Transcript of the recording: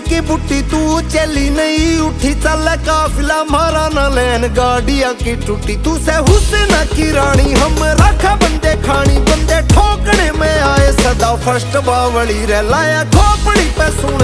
की बुट्टी तू चली नहीं उठी, चल काफिला मारा न लैन गाड़िया की टूटी। तू से हुस्न की रानी हम रखा बंदे खानी, बंदे ठोकने में आए सदा फर्स्ट बावली रे, लाया खोपड़ी पे सुन